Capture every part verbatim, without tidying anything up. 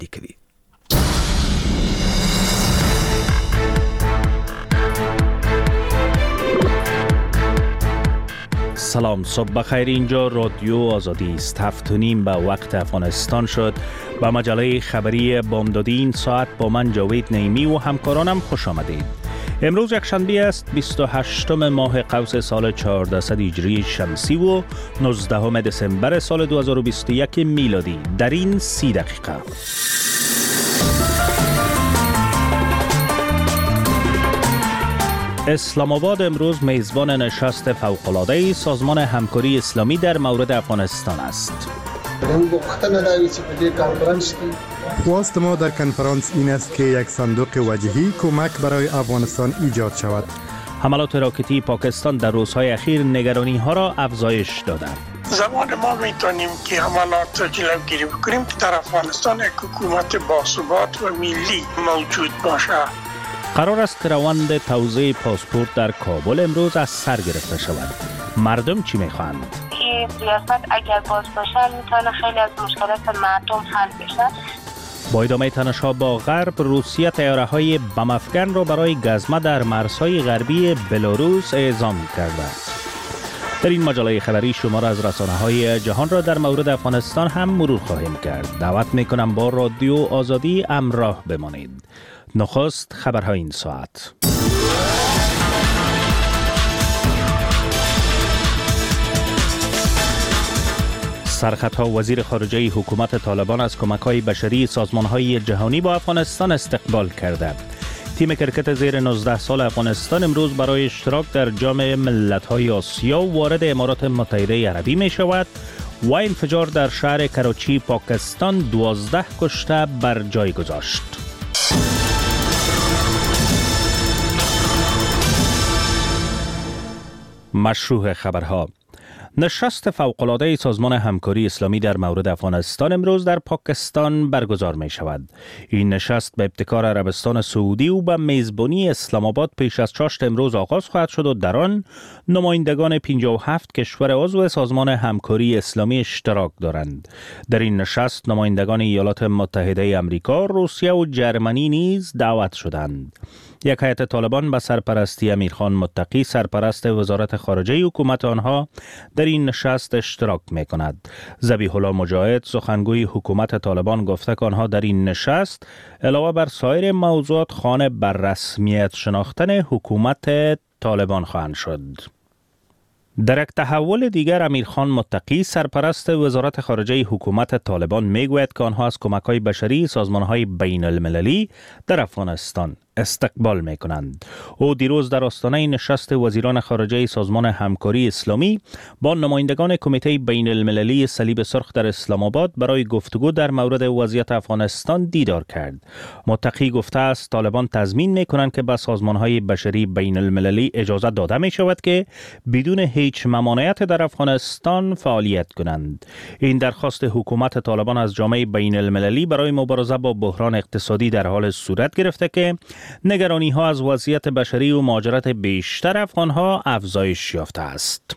کوي. سلام، صبح بخیر. اینجا رادیو آزادی است. هفت و نیم به وقت افغانستان شد. با مجله خبری بامدادی این ساعت با من جاوید نعیمی و همکارانم خوش آمدید. امروز یکشنبه است، بیست و هشتم ماه قوس سال چهاردهصد هجری شمسی و نوزدهم دسامبر سال دو هزار و بیست و یک میلادی. در این سی دقیقه اسلام آباد امروز میزبان نشست فوق‌العاده سازمان همکاری اسلامی در مورد افغانستان است. خواست ما در کنفرانس این است که یک صندوق وجهی کمک برای افغانستان ایجاد شود. حملات راکتی پاکستان در روزهای اخیر نگرانی ها را افزایش داده. زمان ما میتونیم که حملات را جلوگیری بکنیم که در افغانستان یک حکومت باثبات و ملی موجود باشه. قرار است که روند توزیع پاسپورت در کابل امروز از سر گرفته شود. مردم چی میخواهند؟ این سیاست اگر باز باشه میتونه خیلی از مشکلات مردم حل بشه. با ادامه تنش‌ها با غرب، روسیه طیاره‌های بم افکن را برای گزمه در مرزهای غربی بلاروس اعزام کرده. در این مجله خبری شما را از رسانه‌های جهان را در مورد افغانستان هم مرور خواهیم کرد. دعوت می‌کنم با رادیو آزادی همراه بمانید. نخست خبرهای این ساعت. سرخطها وزیر خارجه حکومت طالبان از کمک‌های بشری سازمان‌های جهانی با افغانستان استقبال کرده. تیم کرکت زیر نوزده سال افغانستان امروز برای اشتراک در جام ملت‌های آسیا وارد امارات متحده عربی می‌شود و انفجار در شهر کراچی پاکستان دوازده کشته بر جای گذاشت. مشروع خبرها. نشست فوق‌العاده سازمان همکاری اسلامی در مورد افغانستان امروز در پاکستان برگزار می شود. این نشست به ابتکار عربستان سعودی و به میزبانی اسلام آباد پیش از چاشت امروز آغاز خواهد شد و در آن نمایندگان پنجاه و هفت کشور عضو سازمان همکاری اسلامی اشتراک دارند. در این نشست نمایندگان ایالات متحده آمریکا، روسیه و جرمنی نیز دعوت شدند. یک هیئت طالبان به سرپرستی امیرخان متقی، سرپرست وزارت خارجه حکومت آنها، در این نشست اشتراک می کند. ذبیح الله مجاهد، سخنگوی حکومت طالبان، گفته که آنها در این نشست علاوه بر سایر موضوعات خانه بر رسمیت شناختن حکومت طالبان خواهند شد. در یک تحول دیگر امیرخان متقی، سرپرست وزارت خارجه حکومت طالبان، میگوید که آنها از کمک‌های بشری سازمان‌های بین المللی در افغانستان استقبال می کنند. او دیروز در آستانه نشست وزیران خارجه سازمان همکاری اسلامی با نمایندگان کمیته بین المللی صلیب سرخ در اسلام آباد برای گفتگو در مورد وضعیت افغانستان دیدار کرد. متقی گفته است طالبان تضمین می کنند که به سازمان‌های بشری بین المللی اجازه داده می شود که بدون هیچ ممانعت در افغانستان فعالیت کنند. این درخواست حکومت طالبان از جامعه بین المللی برای مبارزه با بحران اقتصادی در حال صورت گرفته که نگرانی ها از وضعیت بشری و مهاجرت بیشتر افغان ها افزایش یافته است.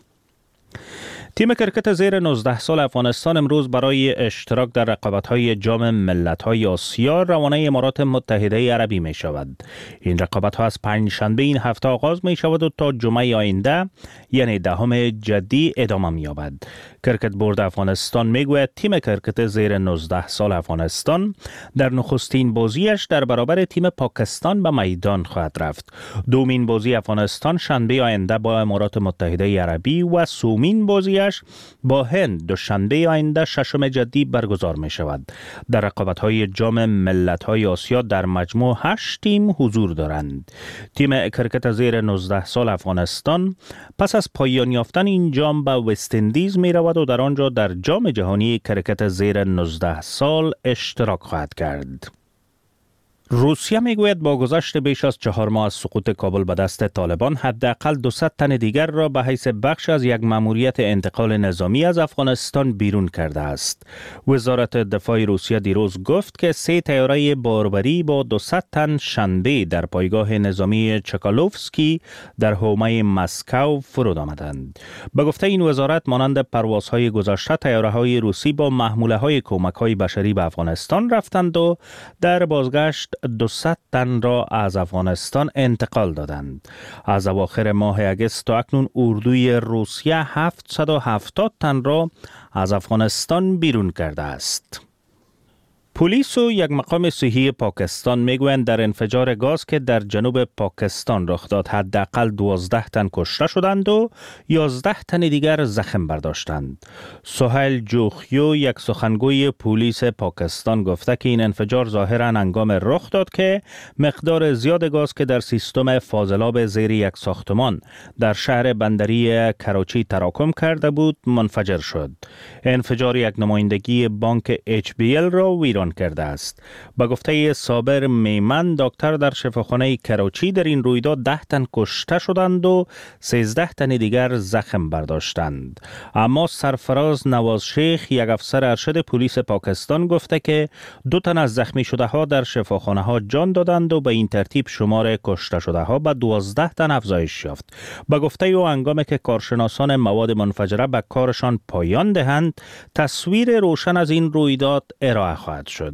تیم کرکت زیر نوزده سال افغانستان امروز برای اشتراک در رقابت‌های جام ملت‌های آسیا روانه امارات متحده عربی می شود. این رقابت‌ها از پنج شنبه این هفته آغاز می شود و تا جمعه آینده یعنی دهم جدی ادامه می یابد. کرکت بورد افغانستان می گوید تیم کرکت زیر نوزده سال افغانستان در نخستین بازیش در برابر تیم پاکستان به میدان خواهد رفت. دومین بازی افغانستان شنبه آینده با امارات متحده عربی و سومین بازی با هند دوشنبه آینده ششم جدی برگزار می شود. در رقابت‌های جام ملت‌های آسیا در مجموع هشت تیم حضور دارند. تیم کرکت زیر نوزده سال افغانستان پس از پایان یافتن این جام به وست اندیز می رود و در آنجا در جام جهانی کرکت زیر نوزده سال اشتراک خواهد کرد. روسیه میگوید با گذشت بیش از چهار ماه از سقوط کابل به دست طالبان حداقل دویست تن دیگر را به حیث بخش از یک مأموریت انتقال نظامی از افغانستان بیرون کرده است. وزارت دفاع روسیه دیروز گفت که سه طیاره باربری با دویست تن شنبه در پایگاه نظامی چکالوفسکی در حومه مسکو فرود آمدند. به گفته این وزارت مانند پروازهای گذشته طیاره‌های روسی با محموله‌های کمک‌های بشری به افغانستان رفتند و در بازگشت دویست تن را از افغانستان انتقال دادند. از اواخر ماه اگست تا اکنون اردوی روسیه هفتصد و هفتاد تن را از افغانستان بیرون کرده است. پلیس و یک مقام صحی پاکستان میگویند در انفجار گاز که در جنوب پاکستان رخ داد حداقل دوازده تن کشته شدند و یازده تن دیگر زخم برداشتند. سهیل جوخیو یک سخنگوی پلیس پاکستان گفته که این انفجار ظاهراً هنگام رخ داد که مقدار زیاد گاز که در سیستم فاضلاب زیر یک ساختمان در شهر بندری کراچی تراکم کرده بود منفجر شد. انفجار یک نمایندگی بانک اچ بی ال را ویران کرده است. با گفته صابر میمن دکتر در شفاخانه کراچی در این رویداد ده تن کشته شدند و سیزده تن دیگر زخم برداشتند. اما سرفراز نواز شیخ یک افسر ارشد پلیس پاکستان گفته که دو تن از زخمی شده ها در شفاخانه ها جان دادند و به این ترتیب شمار کشته شده ها به دوازده تن افزایش یافت. با گفته او هنگامی که کارشناسان مواد منفجره به کارشان پایان دهند تصویر روشن از این رویداد ارائه خواهد شد.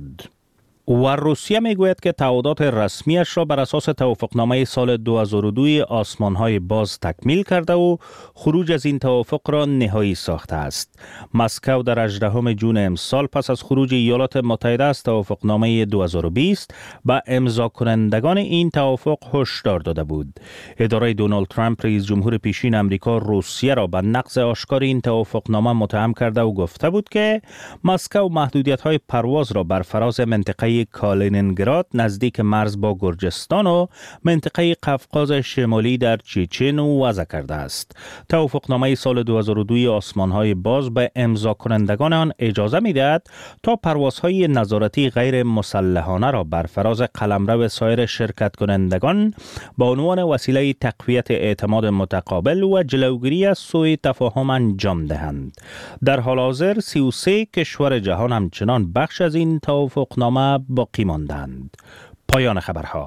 و روسیه میگوید که تعهدات رسمیش را بر اساس توافقنامه سال دو هزار و دو آسمانهای باز تکمیل کرده و خروج از این توافق را نهایی ساخته است. مسکو در هجدهم ژوئن امسال پس از خروج ایالات متحده از توافقنامه دو هزار و بیست به امضا کنندگان این توافق هشدار داده بود. اداره دونالد ترامپ رئیس جمهور پیشین امریکا روسیه را به نقض آشکار این توافقنامه متهم کرده و گفته بود که مسکو محدودیت‌های پرواز را بر فراز منطقه کالینینگراد نزدیک مرز با گرجستان و منطقه قفقاز شمالی در چچن وضع کرده است. توافقنامه سال دو هزار و دو آسمانهای باز به امضا کنندگان آن اجازه می‌دهد تا پروازهای نظارتی غیر مسلحانه را بر فراز قلمرو سایر شرکت کنندگان با عنوان وسیله تقویت اعتماد متقابل و جلوگیری از سوء تفاهم انجام دهند. در حال حاضر سی و سه کشور جهان همچنان بخش از این توافقنامه باقی ماندند. پایان خبرها.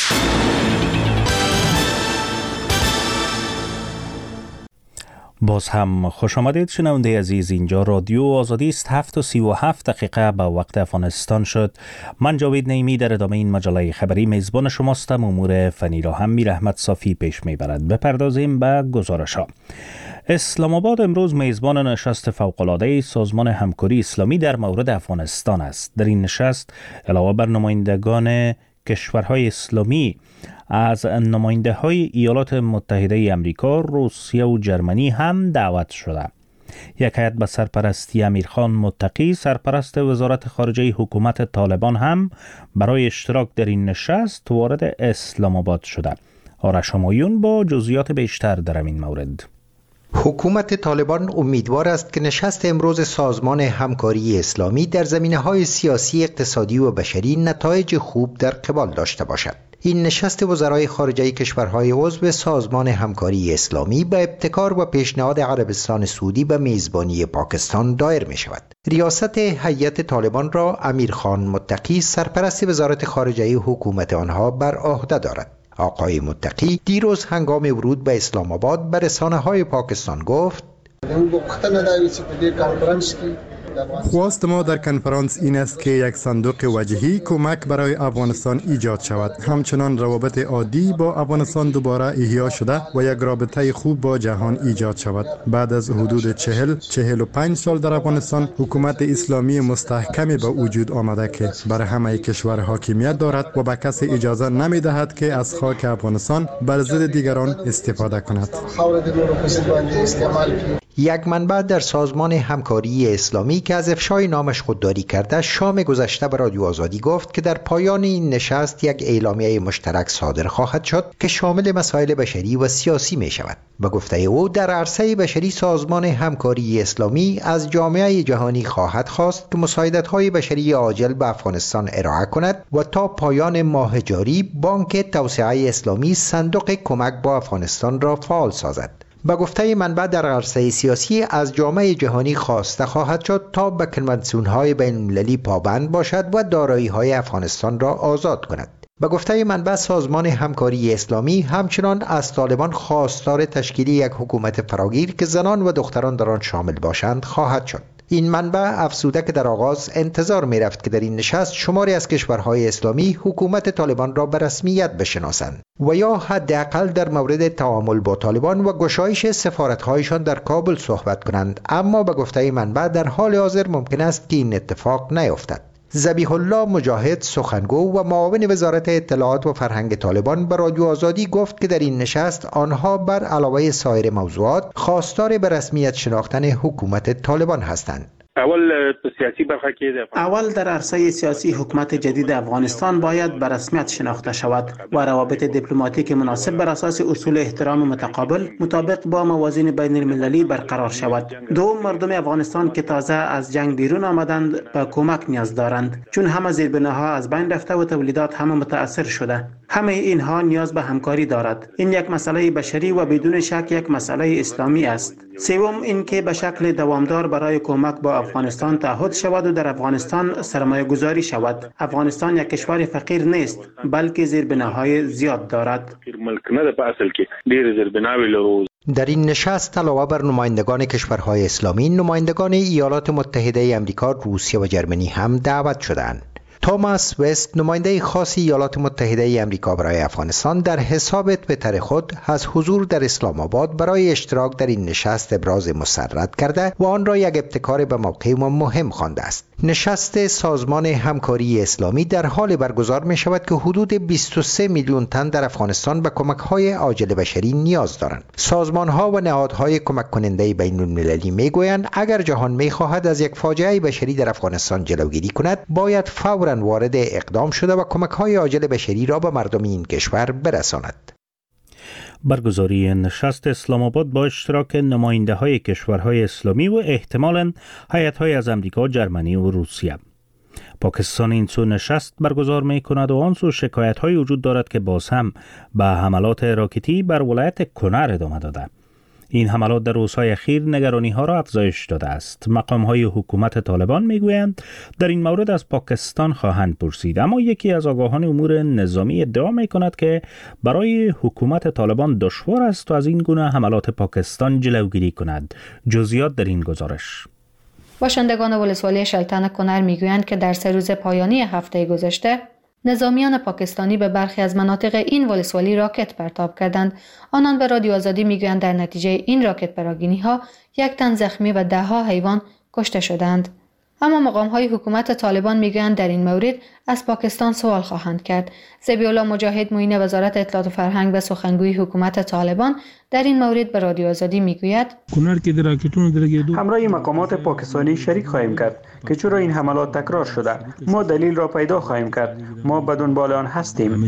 باز هم خوش آمدید شنونده عزیز. اینجا رادیو آزادی است. هفت و سی و هفت دقیقه به وقت افغانستان شد. من جاوید نعیمی در ادامه این مجله خبری میزبان شماستم. امور فنی را هم میر احمد صافی پیش میبرد. بپردازیم به گزارش ها. اسلام آباد امروز میزبان نشست فوق‌العاده سازمان همکاری اسلامی در مورد افغانستان است. در این نشست علاوه بر نمایندگان کشورهای اسلامی از نماینده های ایالات متحده امریکا، روسیه و جرمنی هم دعوت شده. یک هیئت به سرپرستی امیرخان متقی، سرپرست وزارت خارجه حکومت طالبان، هم برای اشتراک در این نشست وارد اسلام آباد شده. آرش همایون با جزئیات بیشتر در این مورد. حکومت طالبان امیدوار است که نشست امروز سازمان همکاری اسلامی در زمینه‌های سیاسی، اقتصادی و بشری نتایج خوب در قبال داشته باشد. این نشست وزرای خارجه کشورهای عضو سازمان همکاری اسلامی به ابتکار و پیشنهاد عربستان سعودی به میزبانی پاکستان دایر می شود. ریاست هیئت طالبان را امیرخان متقی، سرپرست وزارت خارجه حکومت آنها، بر عهده دارد. آقای متقی دیروز هنگام ورود به اسلام آباد به رسانه‌های پاکستان گفت: خواست ما در کنفرانس این است که یک صندوق وجهی کمک برای افغانستان ایجاد شود. همچنان روابط عادی با افغانستان دوباره احیا شده و یک رابطه خوب با جهان ایجاد شود. بعد از حدود چهل چهل و پنج سال در افغانستان، حکومت اسلامی مستحکمی به وجود آمده که بر همه کشور حاکمیت دارد و به کسی اجازه نمی دهد که از خاک افغانستان بر ضد دیگران استفاده کند. یک منبع در سازمان همکاری اسلامی که از افشای نامش خودداری کرده شام گذشته به رادیو آزادی گفت که در پایان این نشست یک اعلامیه مشترک صادر خواهد شد که شامل مسائل بشری و سیاسی می شود. به گفته او در عرصه بشری سازمان همکاری اسلامی از جامعه جهانی خواهد خواست که مساعدت‌های بشری عاجل به افغانستان ارائه کند و تا پایان ماه جاری بانک توسعه اسلامی صندوق کمک با افغانستان را فعال سازد. به گفته منبع در عرصه سیاسی از جامعه جهانی خواسته خواهد شد تا به کنوانسیون‌های بین‌المللی پابند باشد و دارایی‌های افغانستان را آزاد کند. به گفته منبع سازمان همکاری اسلامی همچنان از طالبان خواستار تشکیل یک حکومت فراگیر که زنان و دختران در آن شامل باشند خواهد شد. این منبع افزوده که در آغاز انتظار می رفت که در این نشست شماری از کشورهای اسلامی حکومت طالبان را به رسمیت بشناسند و یا حداقل در مورد تعامل با طالبان و گشایش سفارت‌هایشان در کابل صحبت کنند، اما به گفته منبع در حال حاضر ممکن است که این اتفاق نیفتد. ذبیح الله مجاهد سخنگو و معاون وزارت اطلاعات و فرهنگ طالبان به رادیو آزادی گفت که در این نشست آنها بر علاوه سایر موضوعات خواستار به رسمیت شناختن حکومت طالبان هستند. اول سیاسی برخه اول در عرصه سیاسی حکومت جدید افغانستان باید به رسمیت شناخته شود و روابط دیپلماتیک مناسب بر اساس اصول احترام متقابل مطابق با موازین بین المللی برقرار شود. دوم، مردم افغانستان که تازه از جنگ بیرون آمدند به کمک نیاز دارند، چون همه زیربناها از بین رفته و تولیدات همه متاثر شده. همه اینها نیاز به همکاری دارد. این یک مسئله بشری و بدون شک یک مسئله اسلامی است. سوم، اینکه به شکل دوامدار برای کمک با افغانستان تعهد شود و در افغانستان سرمایه گذاری شود. افغانستان یک کشور فقیر نیست، بلکه زیربناهای زیاد دارد. در این نشست علاوه بر نمایندگان کشورهای اسلامی، نمایندگان ایالات متحده آمریکا، روسیه و جرمنی هم دعوت شدند. توماس وست، نماینده خاص ایالات متحده آمریکا برای افغانستان، در حساب توییتر خود از حضور در اسلام آباد برای اشتراک در این نشست ابراز مسرت کرده و آن را یک ابتکار به موقع و مهم خوانده است. نشست سازمان همکاری اسلامی در حال برگزار می شود که حدود بیست و سه میلیون تن در افغانستان به کمک‌های عاجل بشری نیاز دارند. سازمان‌ها و نهادهای کمک کننده بین المللی می گویند اگر جهان می خواهد از یک فاجعه بشری در افغانستان جلوگیری کند، باید فوراً وارد اقدام شده و کمک‌های عاجل بشری را به مردم این کشور برساند. برگزاری نشست اسلام آباد با اشتراک نماینده های کشورهای اسلامی و احتمالاً هیئت‌های از امریکا، جرمنی و روسیه. پاکستان این سو نشست برگزار می کند و آن سو شکایت های وجود دارد که باز هم به حملات راکتی بر ولایت کنر ادامه داده. این حملات در روزهای اخیر نگرانی ها را افزایش داده است. مقام های حکومت طالبان می گویند در این مورد از پاکستان خواهند پرسید، اما یکی از آگاهان امور نظامی ادعا می کند که برای حکومت طالبان دشوار است و از این گونه حملات پاکستان جلوگیری کند. جزئیات در این گزارش. باشندگان ولسوالی شلتن کنر می گویند که در سه روز پایانی هفته گذشته نظامیان پاکستانی به برخی از مناطق این ولسوالی راکت پرتاب کردند. آنان به رادیو آزادی میگویند در نتیجه این راکت پراگینی ها یک تن زخمی و ده ها حیوان کشته شدند. اما مقام های حکومت طالبان میگویند در این مورد از پاکستان سوال خواهند کرد. ذبیح الله مجاهد معین وزارت اطلاعات و فرهنگ و سخنگوی حکومت طالبان در این مورد به رادیو آزادی میگوید همراه مقامات پاکستانی شریک خواهیم کرد که چرا این حملات تکرار شده. ما دلیل را پیدا خواهیم کرد. ما به دنبال آن هستیم.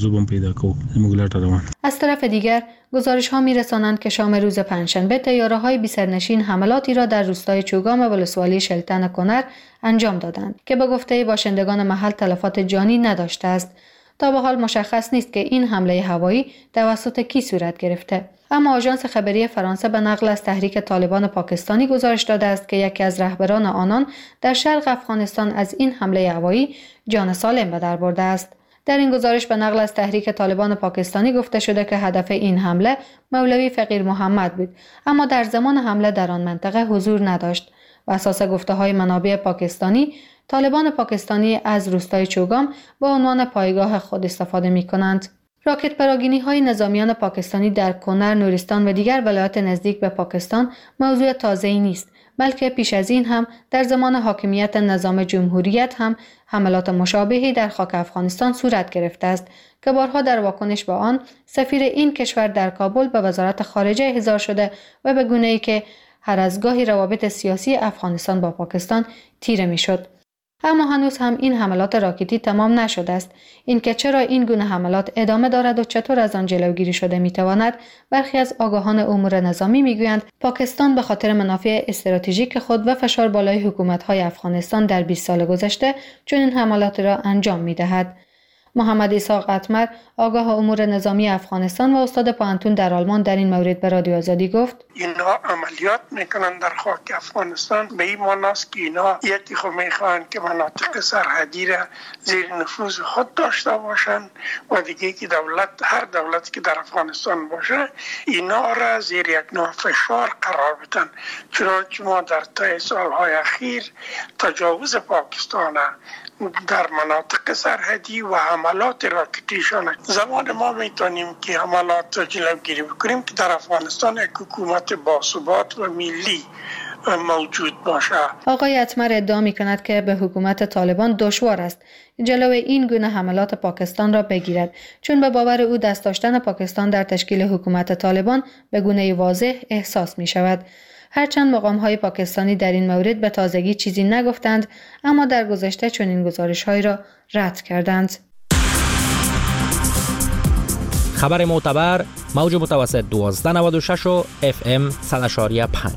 از طرف دیگر گزارش ها میرسانند که شام روز پنجشنبه طیاره های بی سرنشین حملاتی را در روستای چوگام ولسوالی شلتن کنر انجام دادند که به گفته باشندگان محل تلفات جانی نداشته است. تا به حال مشخص نیست که این حمله هوایی توسط کی صورت گرفته. اما آژانس خبری فرانسه به نقل از تحریک طالبان پاکستانی گزارش داده است که یکی از رهبران آنان در شرق افغانستان از این حمله هوایی جان سالم به در برده است. در این گزارش به نقل از تحریک طالبان پاکستانی گفته شده که هدف این حمله مولوی فقیر محمد بود، اما در زمان حمله در آن منطقه حضور نداشت. بر اساس گفته‌های منابع پاکستانی، طالبان پاکستانی از روستای چوگام به عنوان پایگاه خود استفاده می‌کنند. راکت پراگینی‌های نظامیان پاکستانی در کنر، نورستان و دیگر ولایات نزدیک به پاکستان موضوع تازه‌ای نیست، بلکه پیش از این هم در زمان حاکمیت نظام جمهوریت هم حملات مشابهی در خاک افغانستان صورت گرفته است که بارها در واکنش به آن سفیر این کشور در کابل به وزارت خارجه احضار شده و به گونه‌ای که هر از گاهی روابط سیاسی افغانستان با پاکستان تیره میشد. اما هنوز هم این حملات راکتی تمام نشده است. اینکه چرا این گونه حملات ادامه دارد و چطور از آن جلوگیری شده میتواند، برخی از آگاهان امور نظامی میگویند پاکستان به خاطر منافع استراتژیک خود و فشار بالای حکومت‌های افغانستان در بیست سال گذشته چنین حملات را انجام میدهد. محمد اسحاق اتمر، آگاه امور نظامی افغانستان و استاد پانتون در آلمان، در این مورد به رادیو آزادی گفت: اینا عملیات میکنن در خاک افغانستان به این معناست که اینا یکی خود میخوان که مناطق سرحدی را زیر نفوذ خود داشته باشن و دیگه که دولت هر دولتی که در افغانستان باشه اینا را زیر یک نوع فشار قرار بدن. چنانچه ما در طی سالهای اخیر تجاوز پاکستان در مناطق سرحدی و حملات راکتیشان زمان ما میتونیم که حملات را جلوگیری بکنیم که در افغانستان یک حکومت باثبات و ملی موجود باشه. آقای اتمر ادعا می کند که به حکومت طالبان دشوار است جلوی این گونه حملات پاکستان را بگیرد، چون به باور او دست داشتن پاکستان در تشکیل حکومت طالبان به گونه واضح احساس می شود. هرچند مقام‌های پاکستانی در این مورد به تازگی چیزی نگفتند، اما در گذشته چنین گزارش‌هایی را رد کردند. خبر معتبر، موج متوسط دوازده نود و شش و اف ام صد و پنج.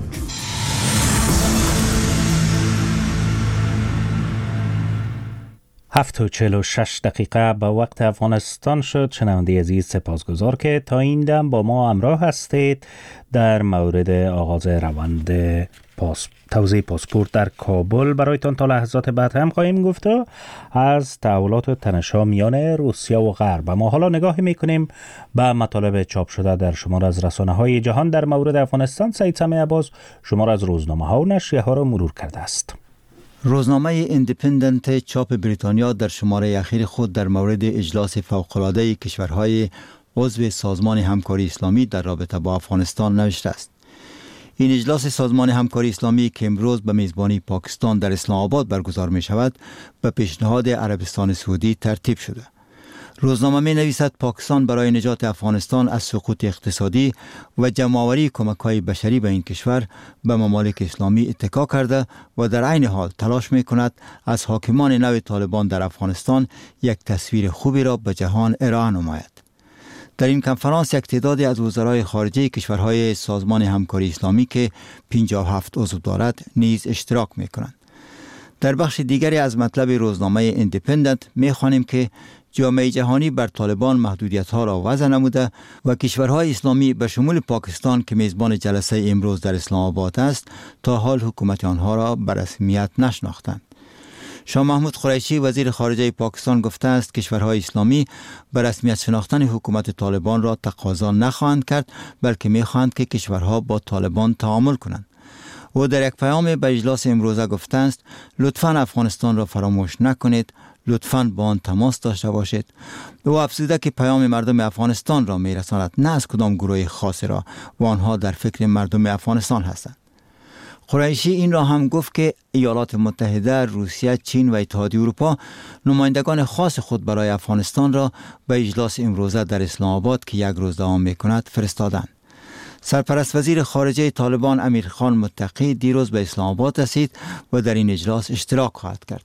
هفت و چهل و شش دقیقه به وقت افغانستان شد. شنونده عزیز سپاسگزار که تا این دم با ما همراه هستید. در مورد آغاز روند پاس توزیع پاسپورت در کابل برایتان تا لحظات بعد هم خواهیم گفت از تحولات و تنش‌ها میان روسیه و غرب. ما حالا نگاهی میکنیم به مطالب چاپ شده در شمار از رسانه‌های جهان در مورد افغانستان. سعید سمیع عباس شمار از روزنامه‌ها و نشریه‌ها را مرور کرده است. روزنامه ایندیپندنت چاپ بریتانیا در شماره اخیر خود در مورد اجلاس فوق‌العاده کشورهای عضو سازمان همکاری اسلامی در رابطه با افغانستان نوشته است: این اجلاس سازمان همکاری اسلامی که امروز به میزبانی پاکستان در اسلام آباد برگزار می شود به پیشنهاد عربستان سعودی ترتیب شده. روزنامه می نویسد پاکستان برای نجات افغانستان از سقوط اقتصادی و جمع‌آوری کمک‌های بشری به این کشور به ممالک اسلامی اتکا کرده و در عین حال تلاش می کند از حاکمان نو طالبان در افغانستان یک تصویر خوبی را به جهان ارائه نماید. در این کنفرانس یک تعدادی از وزرای خارجه کشورهای سازمان همکاری اسلامی که پنجاه و هفت عضو دارد نیز اشتراک می کنند. در بخش دیگری از مطلب روزنامه ایندیپندنت می خوانیم که جامعه جهانی بر طالبان محدودیت‌ها را وضع نموده و کشورهای اسلامی به شمول پاکستان که میزبان جلسه امروز در اسلام آباد است تا حال حکومت آنها را به رسمیت نشناختند. شاه محمود قریشی وزیر خارجه پاکستان گفته است کشورهای اسلامی به رسمیت شناختن حکومت طالبان را تقاضا نخواهند کرد، بلکه می‌خواهند که کشورها با طالبان تعامل کنند. او در یک پیام به اجلاس امروزه گفته است لطفاً افغانستان را فراموش نکنید، لطفاً با آن تماس داشته باشید. او افزوده که پیام مردم افغانستان را میرساند، نه از کدام گروه خاصی را، و آنها در فکر مردم افغانستان هستند. قریشی این را هم گفت که ایالات متحده، روسیه، چین و اتحادیه اروپا نمایندگان خاص خود برای افغانستان را به اجلاس امروزه در اسلام آباد که یک روز دوام می‌کند فرستادند. سرپرست وزیر خارجه طالبان امیرخان متقی دیروز به اسلام آباد رسید و در این اجلاس اشتراک خواهد کرد.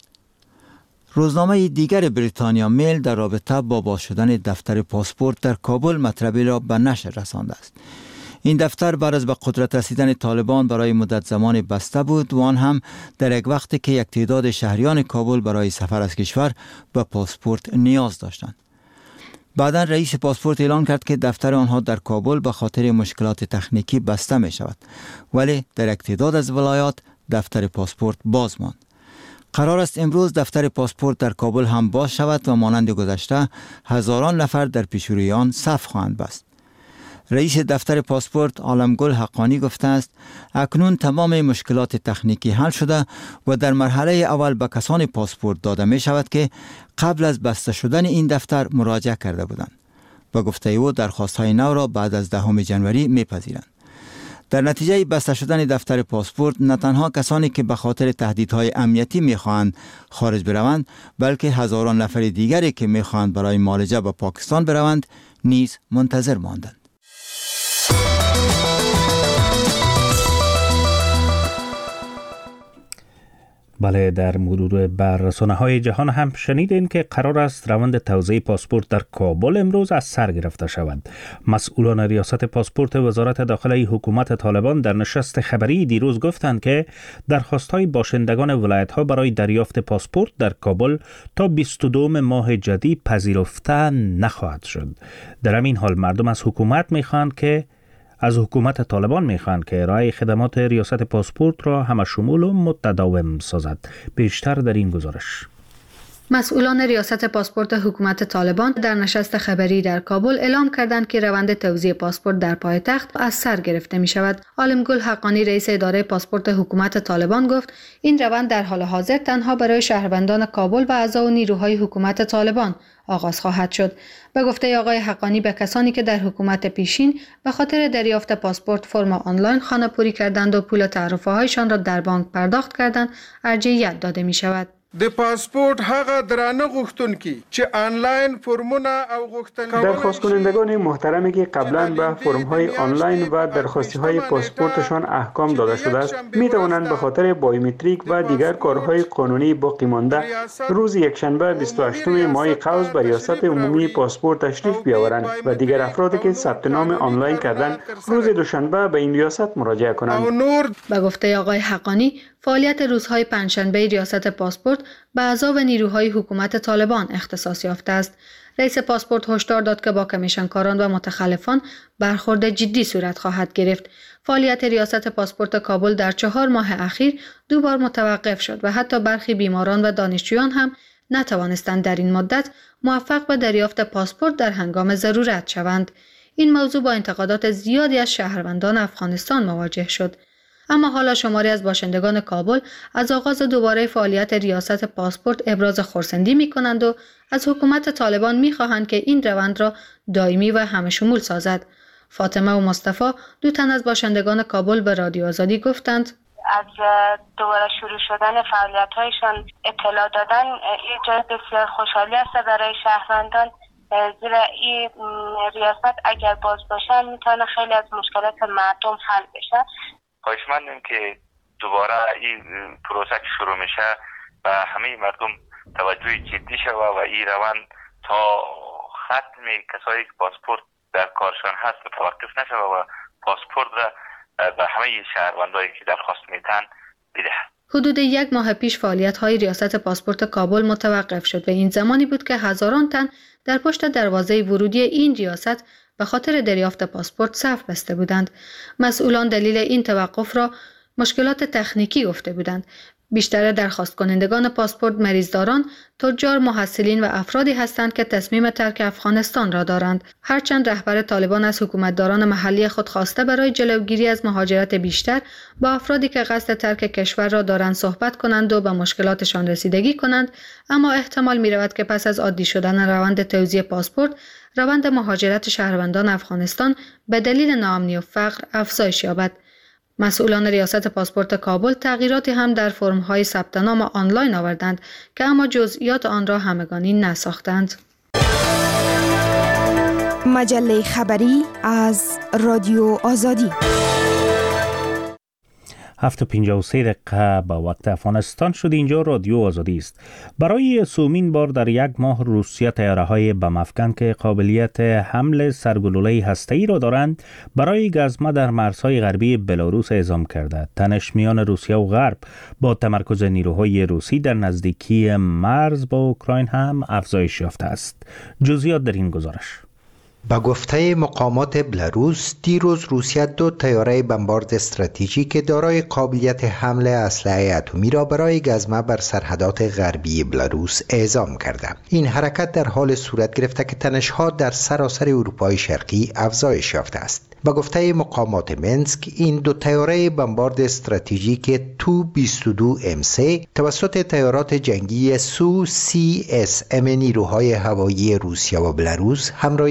روزنامه دیگر بریتانیا میل در رابطه با باز شدن دفتر پاسپورت در کابل مطلبی را به نشر رسانده است. این دفتر بعد از به قدرت رسیدن طالبان برای مدت زمان بسته بود و آن هم در یک وقتی که یک تعداد شهریان کابل برای سفر از کشور به پاسپورت نیاز داشتند. بعدا رئیس پاسپورت اعلان کرد که دفتر آنها در کابل به خاطر مشکلات تکنیکی بسته می شود، ولی در یک تعداد از ولایات دفتر پاسپورت باز ماند. قرار است امروز دفتر پاسپورت در کابل هم باز شود و مانند گذشته هزاران نفر در پیشروی آن صف خواهند بست. رئیس دفتر پاسپورت عالمگل حقانی گفته است اکنون تمام مشکلات تکنیکی حل شده و در مرحله اول به کسان پاسپورت داده می شود که قبل از بسته شدن این دفتر مراجعه کرده بودند. با گفته او درخواست‌های نو را بعد از دهم ژانویه می‌پذیرند. در نتیجه بسته شدن دفتر پاسپورت نه تنها کسانی که به خاطر تهدیدهای امنیتی می‌خواهند خارج بروند، بلکه هزاران نفر دیگری که می‌خواهند برای معالجه به پاکستان بروند نیز منتظر ماندند. بله، در مرور بر رسانه‌های جهان هم شنیدین که قرار است روند توزیع پاسپورت در کابل امروز از سر گرفته شود. مسئولان ریاست پاسپورت وزارت داخلی حکومت طالبان در نشست خبری دیروز گفتند که درخواست‌های باشندگان ولایت‌ها برای دریافت پاسپورت در کابل تا بیست و دو ماه جدی پذیرفته نخواهد شد. در همین حال مردم از حکومت می‌خواهند که از حکومت طالبان میخواهند که ارائه خدمات ریاست پاسپورت را همشمول و متداوم سازد. بیشتر در این گزارش. مسئولان ریاست پاسپورت حکومت طالبان در نشست خبری در کابل اعلام کردند که روند توزیع پاسپورت در پایتخت از سر گرفته می شود. عالمگل حقانی رئیس اداره پاسپورت حکومت طالبان گفت این روند در حال حاضر تنها برای شهروندان کابل و اعضا و نیروهای حکومت طالبان آغاز خواهد شد. به گفته آقای حقانی به کسانی که در حکومت پیشین به خاطر دریافت پاسپورت فرم آنلاین خانه‌پوری کردند و پول تعرفه هایشان را در بانک پرداخت کردند ارجحیت داده می شود. د پاسپورت هغه درانه غوښتونکي چې آنلاین فرمونه او غوښتنې درخواست کنندگان محترمی که قبلا به فرم های آنلاین و درخواستی های پاسپورتشان احکام داده شده است می توانند به خاطر بایومتریک و دیگر کارهای قانونی باقی مانده روز یکشنبه بیست و هشتم ماه قوس به ریاست عمومی پاسپورت تشریف بیاورند و دیگر افرادی که ثبت نام آنلاین کردند روز دوشنبه به این ریاست مراجعه کنند. به گفته آقای حقانی فعالیت روزهای پنجشنبه ریاست پاسپورت به اعضا و نیروهای حکومت طالبان اختصاص یافته است. رئیس پاسپورت هشدار داد که با کمیشنکاران و متخلفان برخورد جدی صورت خواهد گرفت. فعالیت ریاست پاسپورت کابل در چهار ماه اخیر دو بار متوقف شد و حتی برخی بیماران و دانشجویان هم نتوانستند در این مدت موفق به دریافت پاسپورت در هنگام ضرورت شوند. این موضوع با انتقادات زیادی از شهروندان افغانستان مواجه شد. اما حالا شماری از باشندگان کابل از آغاز دوباره فعالیت ریاست پاسپورت ابراز خرسندی می کنند و از حکومت طالبان می خواهند که این روند را دائمی و همه‌شمول سازد. فاطمه و مصطفی دو تن از باشندگان کابل به رادیو آزادی گفتند از دوباره شروع شدن فعالیت هایشان اطلاع دادن این جای بسیار خوشحالی است برای شهروندان، زیرا این ریاست اگر باز باشه میتونه خیلی از مشکلات مردم حل بشه. خواهشمندیم که دوباره این پروسه که شروع میشه و همه مردم توجه جدی شوه و این روند تا ختم کسایی که پاسپورت در کارشان هست توقف نشوه و پاسپورت را به همه شهروندایی که درخواست میتن بدهند. حدود یک ماه پیش فعالیت‌های ریاست پاسپورت کابل متوقف شد و این زمانی بود که هزاران تن در پشت دروازه ورودی این ریاست به خاطر دریافت پاسپورت صف بسته بودند. مسئولان دلیل این توقف را مشکلات تکنیکی گفته بودند. بیشتر درخواست کنندگان پاسپورت مریضداران، تجار، محصلین و افرادی هستند که تصمیم ترک افغانستان را دارند. هرچند رهبر طالبان از حکومتداران محلی خود خواسته برای جلوگیری از مهاجرت بیشتر با افرادی که قصد ترک کشور را دارند صحبت کنند و به مشکلاتشان رسیدگی کنند، اما احتمال می رود که پس از عادی شدن روند توزیع پاسپورت، روند مهاجرت شهروندان افغانستان به دلیل ناامنی و فقر افزایش یابد. مسئولان ریاست پاسپورت کابل تغییراتی هم در فرم‌های ثبت نام آنلاین آوردند که اما جزئیات آن را همگانی نساختند. مجله خبری از رادیو آزادی. هفت و پنجاه و سه دقیقه به وقت افغانستان شد. اینجا رادیو آزادی است. برای سومین بار در یک ماه روسیه طیاره‌های بم افکن که قابلیت حمل سرگلوله هسته‌ای را دارند برای گزمه در مرزهای غربی بلاروس اعزام کرده. تنش میان روسیه و غرب با تمرکز نیروهای روسی در نزدیکی مرز با اوکراین هم افزایش یافته است. جزئیات در این گزارش. با گفته مقامات بلاروس، دیروز روسیه دو طیاره بمبارد استراتژیک دارای قابلیت حمل اسلحه اتمی را برای گزمه بر سرحدات غربی بلاروس اعزام کرده. این حرکت در حال صورت گرفته که تنش‌ها در سراسر اروپای شرقی افزایش یافته است. با گفته مقامات منسک، این دو طیاره بمبارد استراتژیک تو بیست و دو ام سه توسط طیارات جنگی سو سی اس ام نیروهای هوایی روسیه و بلاروس همراهی می شده.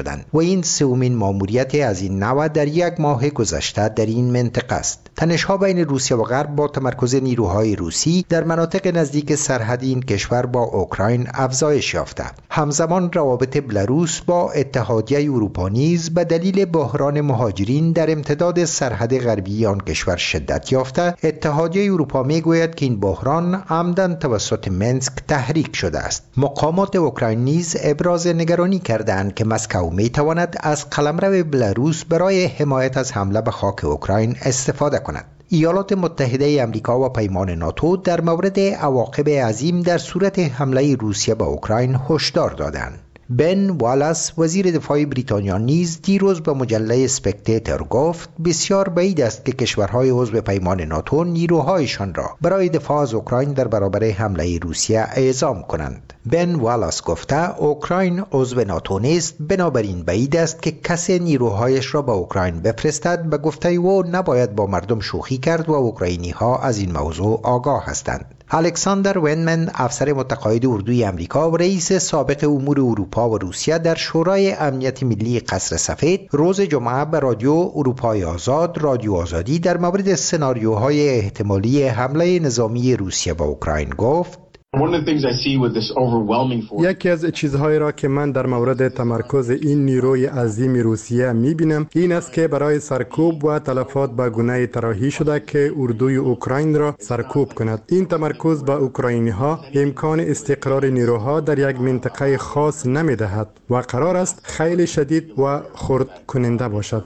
شدند و این سومین ماموریت از این نوع در یک ماه گذشته در این منطقه است. تنش‌ها بین روسیه و غرب با تمرکز نیروهای روسی در مناطق نزدیک سرحد این کشور با اوکراین افزایش یافته. همزمان روابط بلاروس با اتحادیه اروپا نیز به دلیل بحران مهاجرین در امتداد سرحد غربی آن کشور شدت یافته. اتحادیه اروپا میگوید که این بحران عمداً توسط منسک تحریک شده است. مقامات اوکراین نیز ابراز نگرانی کردند که مسکو میتواند از قلمرو بلاروس برای حمایت از حمله به خاک اوکراین استفاده کند. ایالات متحده آمریکا و پیمان ناتو در مورد عواقب عظیم در صورت حمله روسیه به اوکراین هشدار دادند. بن والاس وزیر دفاع بریتانیا نیز دیروز به مجله اسپکتیتر گفت بسیار بعید است که کشورهای عضو پیمان ناتو نیروهایشان را برای دفاع از اوکراین در برابر حمله روسیه اعزام کنند. بن والاس گفته اوکراین عضو ناتو نیست، بنابراین بعید است که کسی نیروهایش را به اوکراین بفرستد. به گفته او نباید با مردم شوخی کرد و اوکراینی ها از این موضوع آگاه هستند. الکساندر وینمن افسر متقاعد اردوی آمریکا و رئیس سابق امور اروپا و روسیه در شورای امنیت ملی قصر سفید روز جمعه به رادیو اروپای آزاد رادیو آزادی در مورد سناریوهای احتمالی حمله نظامی روسیه به اوکراین گفت یکی از چیزهایی را که من در مورد تمرکز این نیروی عظیم روسیه می‌بینم این است که برای سرکوب و تلفات به گونه طراحی شده که اردوی اوکراین را سرکوب کند. این تمرکز به اوکراینی‌ها امکان استقرار نیروها در یک منطقه خاص نمی‌دهد و قرار است خیلی شدید و خرد کننده باشد.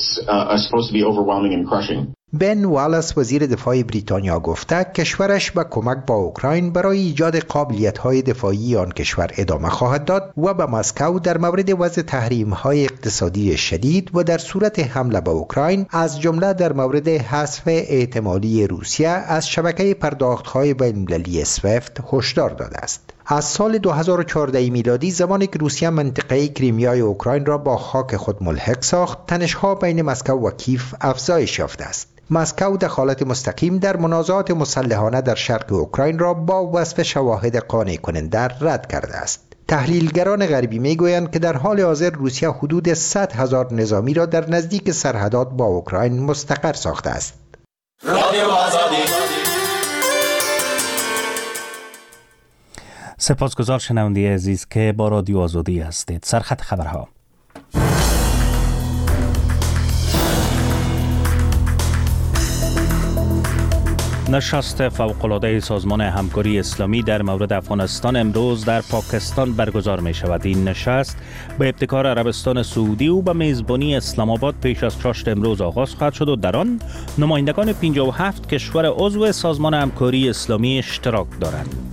بن والاس وزیر دفاع بریتانیا گفته کشورش به کمک با اوکراین برای ایجاد قابلیت‌های دفاعی آن کشور ادامه خواهد داد و به مسکو در مورد وضع تحریم‌های اقتصادی شدید و در صورت حمله به اوکراین از جمله در مورد حذف احتمالی روسیه از شبکه پرداخت‌های بین‌المللی سویفت هشدار داده است. از سال دو هزار و چهارده میلادی زمانی که روسیه منطقه کریمیای اوکراین را با خاک خود ملحق ساخت، تنش‌ها بین مسکو و کیف افزایش یافته است. مسکو دخالت مستقیم در منازعات مسلحانه در شرق اوکراین را با وصف شواهد قانع کننده رد کرده است. تحلیلگران غربی میگویند که در حال حاضر روسیه حدود صد هزار نظامی را در نزدیک سرحدات با اوکراین مستقر ساخته است. رادیو آزادی. سپاسگزار شنونده عزیز که با رادیو آزادی هستید. سرخط خبرها. نشست فوق‌العاده سازمان همکاری اسلامی در مورد افغانستان امروز در پاکستان برگزار می شود. این نشست به ابتکار عربستان سعودی و به میزبانی اسلام آباد پیش از چاشت امروز آغاز خواهد شد و در آن نمایندگان پنجاه و هفت کشور عضو سازمان همکاری اسلامی اشتراک دارند.